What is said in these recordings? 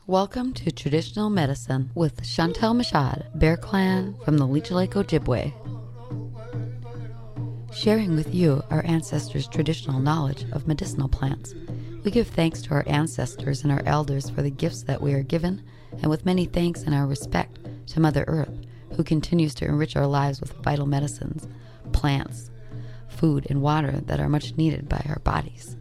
Welcome to Traditional Medicine with Chantel Mashad, Bear Clan from the Leech Lake Ojibwe. Sharing with you our ancestors' traditional knowledge of medicinal plants. We give thanks to our ancestors and our elders for the gifts that we are given, and with many thanks and our respect to Mother Earth, who continues to enrich our lives with vital medicines, plants, food, and water that are much needed by our bodies.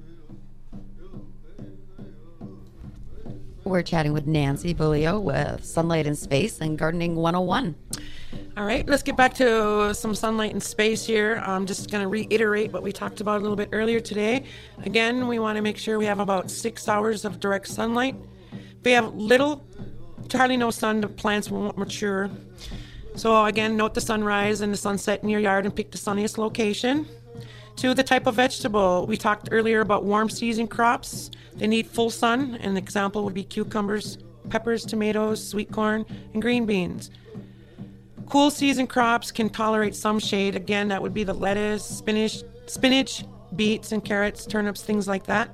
We're chatting with Nancy Beaulieu with Sunlight in Space and Gardening 101. All right, let's get back to some sunlight in space here. I'm just going to reiterate what we talked about a little bit earlier today. Again, we want to make sure we have about 6 hours of direct sunlight. If we have little to hardly no sun, the plants won't mature. So again, note the sunrise and the sunset in your yard and pick the sunniest location. 2, the type of vegetable. We talked earlier about warm season crops. They need full sun. An example would be cucumbers, peppers, tomatoes, sweet corn, and green beans. Cool season crops can tolerate some shade. Again, that would be the lettuce, spinach, beets, and carrots, turnips, things like that.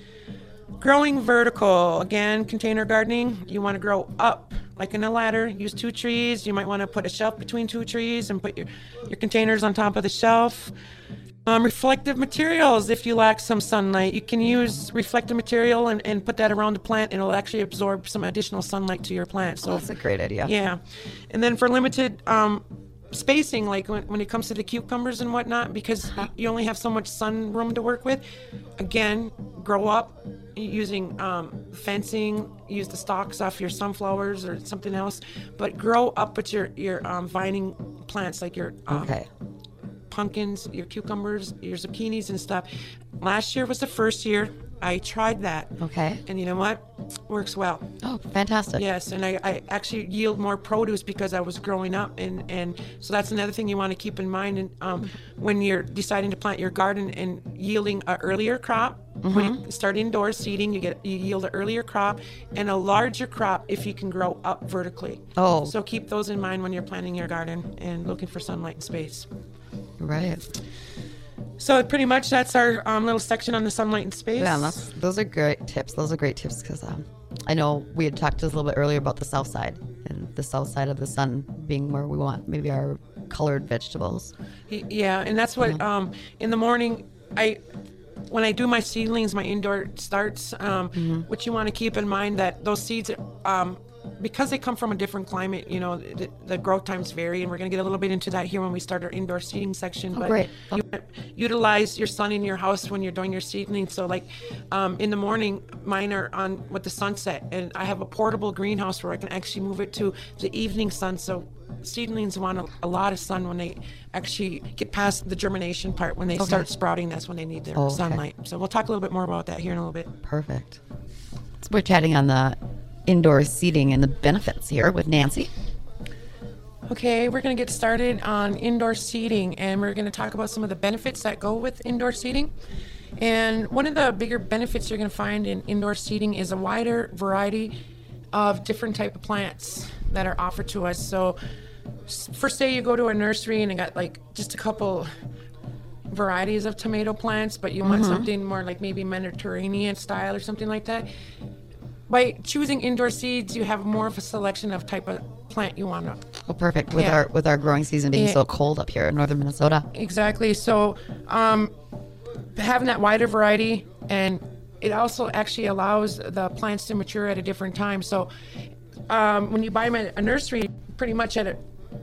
Growing vertical. Again, container gardening. You want to grow up like in a ladder. Use 2 trees. You might want to put a shelf between 2 trees and put your containers on top of the shelf. Reflective materials. If you lack some sunlight, you can use reflective material and put that around the plant, and it'll actually absorb some additional sunlight to your plant. So that's a great idea. Yeah. And then for limited spacing, like when it comes to the cucumbers and whatnot, because you only have so much sun room to work with, again, grow up using fencing, use the stalks off your sunflowers or something else, but grow up with your vining plants like your pumpkins, your cucumbers, your zucchinis and stuff. Last year was the first year I tried that. Okay. And you know what? Works well. Oh, fantastic. Yes, and I actually yield more produce because I was growing up, and so that's another thing you want to keep in mind. And when you're deciding to plant your garden and yielding an earlier crop, when you start indoor seeding, you yield an earlier crop and a larger crop if you can grow up vertically. Oh. So keep those in mind when you're planting your garden and looking for sunlight and space. Right. So pretty much that's our little section on the sunlight and space. Yeah, those are great tips. Those are great tips because I know we had talked just a little bit earlier about the south side and the south side of the sun being where we want maybe our colored vegetables. Yeah, and that's what in the morning when I do my seedlings, my indoor starts, what you want to keep in mind that those seeds because they come from a different climate, you know, the growth times vary, and we're going to get a little bit into that here when we start our indoor seeding section. But great. You utilize your sun in your house when you're doing your seedling. So like in the morning, mine are on with the sunset, and I have a portable greenhouse where I can actually move it to the evening sun. So seedlings want a lot of sun when they actually get past the germination part. When they start sprouting, that's when they need their sunlight. So we'll talk a little bit more about that here in a little bit. Perfect. So we're chatting on the indoor seating and the benefits here with Nancy. Okay, we're going to get started on indoor seating, and we're going to talk about some of the benefits that go with indoor seating. And one of the bigger benefits you're going to find in indoor seating is a wider variety of different type of plants that are offered to us. So for say you go to a nursery and you got like just a couple varieties of tomato plants, but you want something more like maybe Mediterranean style or something like that. By choosing indoor seeds, you have more of a selection of type of plant you want to. Oh, perfect. With our growing season being so cold up here in northern Minnesota. Exactly. So having that wider variety, and it also actually allows the plants to mature at a different time. So when you buy them at a nursery, pretty much at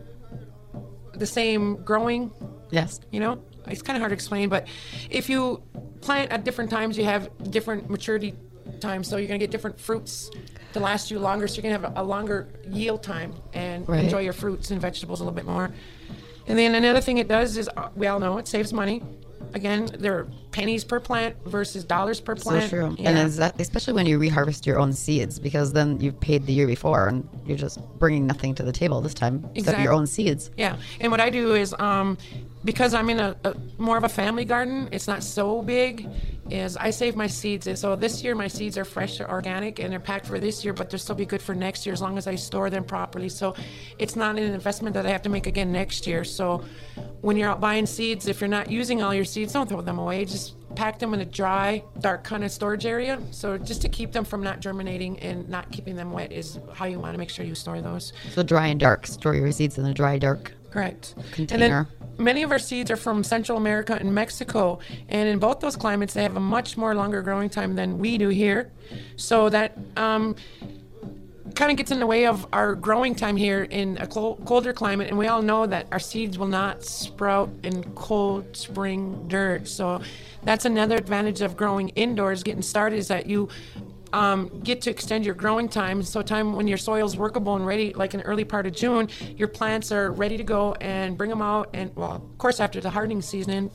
the same growing. Yes. You know, it's kind of hard to explain, but if you plant at different times, you have different maturity time, so you're going to get different fruits to last you longer, so you're going to have a longer yield time and enjoy your fruits and vegetables a little bit more. And then another thing it does is, we all know it saves money. Again, there are pennies per plant versus dollars per plant. So true. Yeah. And especially when you reharvest your own seeds, because then you've paid the year before and you're just bringing nothing to the table this time except your own seeds. Yeah. And what I do is, because I'm in a more of a family garden, it's not so big, is I save my seeds. And so this year my seeds are fresh, or organic, and they're packed for this year, but they'll still be good for next year as long as I store them properly. So it's not an investment that I have to make again next year. So when you're out buying seeds, if you're not using all your seeds, don't throw them away. Just pack them in a dry, dark kind of storage area. So just to keep them from not germinating and not keeping them wet is how you want to make sure you store those. So dry and dark. Store your seeds in a dry, dark Correct. container. And then many of our seeds are from Central America and Mexico. And in both those climates, they have a much more longer growing time than we do here. So that kind of gets in the way of our growing time here in a colder climate. And we all know that our seeds will not sprout in cold spring dirt. So that's another advantage of growing indoors, getting started, is that you get to extend your growing time. So time when your soil's workable and ready, like in the early part of June, your plants are ready to go, and bring them out. And well, of course, after the hardening seasoning,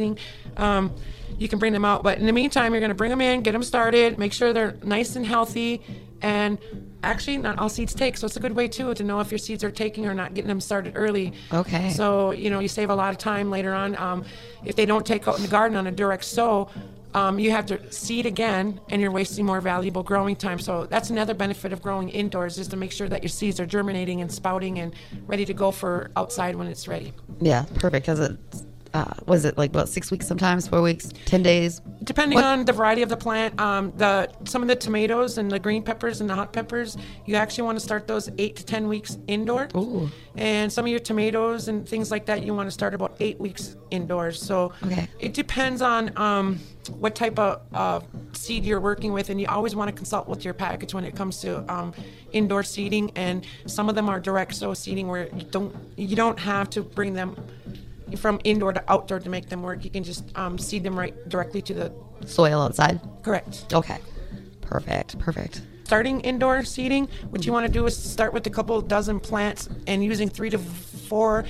you can bring them out. But in the meantime, you're going to bring them in, get them started, make sure they're nice and healthy. And actually, not all seeds take, so it's a good way too to know if your seeds are taking or not, getting them started early. Okay. So you save a lot of time later on. If they don't take out in the garden on a direct sow, you have to seed again, and you're wasting more valuable growing time. So that's another benefit of growing indoors, is to make sure that your seeds are germinating and spouting and ready to go for outside when it's ready. Yeah, perfect. Because it's, was it like about 6 weeks sometimes, 4 weeks, 10 days? Depending on the variety of the plant, some of the tomatoes and the green peppers and the hot peppers, you actually want to start those 8 to 10 weeks indoor. Ooh. And some of your tomatoes and things like that, you want to start about 8 weeks indoors. So it depends on what type of seed you're working with, and you always want to consult with your package when it comes to indoor seeding. And some of them are direct sow seeding, where you don't have to bring them from indoor to outdoor to make them work. You can just seed them right directly to the soil outside. Correct. Okay. Perfect. Starting indoor seeding, what you want to do is start with a couple dozen plants and using 3 to 4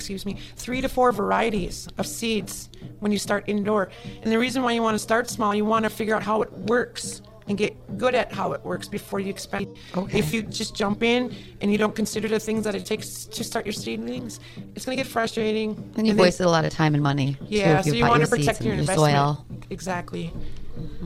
varieties of seeds when you start indoor. And the reason why you want to start small, you want to figure out how it works and get good at how it works before you expand. Okay. If you just jump in and you don't consider the things that it takes to start your seedlings, it's going to get frustrating. And you've wasted a lot of time and money. Yeah, too, so you want to protect your investment. Soil. Exactly. Mm-hmm.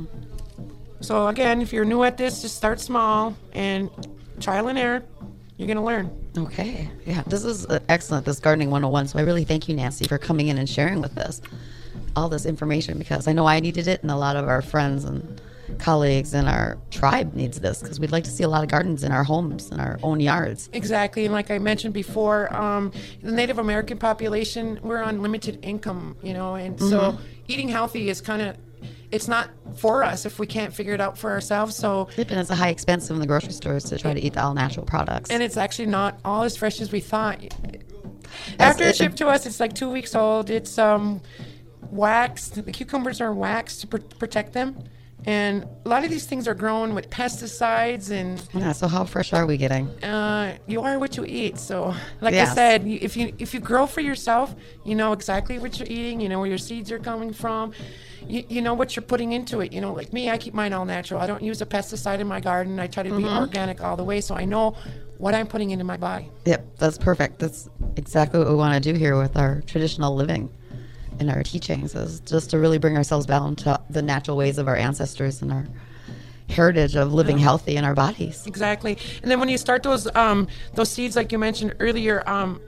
So again, if you're new at this, just start small and trial and error. You're going to learn. Okay. Yeah, this is excellent, this Gardening 101. So I really thank you, Nancy, for coming in and sharing with us all this information, because I know I needed it, and a lot of our friends and colleagues and our tribe needs this, because we'd like to see a lot of gardens in our homes, in our own yards. Exactly. And like I mentioned before, the Native American population, we're on limited income, and so eating healthy is it's not for us if we can't figure it out for ourselves. So and it's a high expense in the grocery stores to try to eat the all natural products. And it's actually not all as fresh as we thought. After it's shipped to us, it's like 2 weeks old. It's waxed. The cucumbers are waxed to protect them. And a lot of these things are grown with pesticides and... Yeah, so how fresh are we getting? You are what you eat. So, like I said, if you grow for yourself, you know exactly what you're eating. You know where your seeds are coming from. You know what you're putting into it. Like me, I keep mine all natural. I don't use a pesticide in my garden. I try to be organic all the way, so I know what I'm putting into my body. Yep, that's perfect. That's exactly what we want to do here with our traditional living. In our teachings, is just to really bring ourselves down to the natural ways of our ancestors and our heritage of living healthy in our bodies. Exactly. And then when you start those seeds, like you mentioned earlier,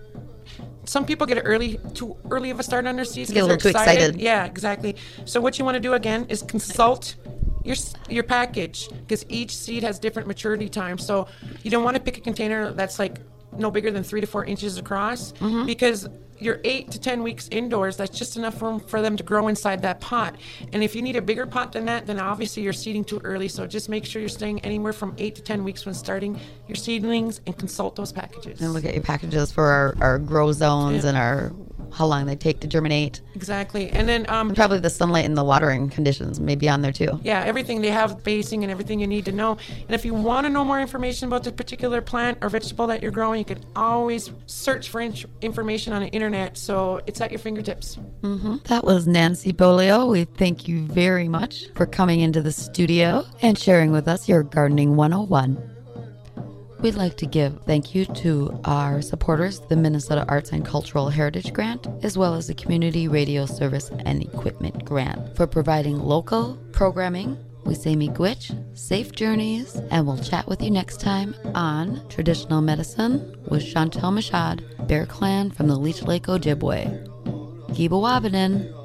some people get too early of a start on their seeds. Get a little too excited. Yeah, exactly. So what you want to do again is consult your package, because each seed has different maturity times. So you don't want to pick a container that's like no bigger than 3 to 4 inches across, because you're 8 to 10 weeks indoors. That's just enough room for them to grow inside that pot. And if you need a bigger pot than that, then obviously you're seeding too early. So just make sure you're staying anywhere from 8 to 10 weeks when starting your seedlings, and consult those packages. And look at your packages for our grow zones and how long they take to germinate. Exactly. And then and probably the sunlight and the watering conditions may be on there too. Yeah, everything. They have basing and everything you need to know. And if you want to know more information about the particular plant or vegetable that you're growing, you can always search for information on the internet. So it's at your fingertips. That was Nancy Bolio. We thank you very much for coming into the studio and sharing with us your Gardening 101. We'd like to give thank you to our supporters, the Minnesota Arts and Cultural Heritage Grant, as well as the Community Radio Service and Equipment Grant, for providing local programming. We say miigwech, safe journeys, and we'll chat with you next time on Traditional Medicine with Chantel Mashad, Bear Clan from the Leech Lake Ojibwe. Giba Wabanin.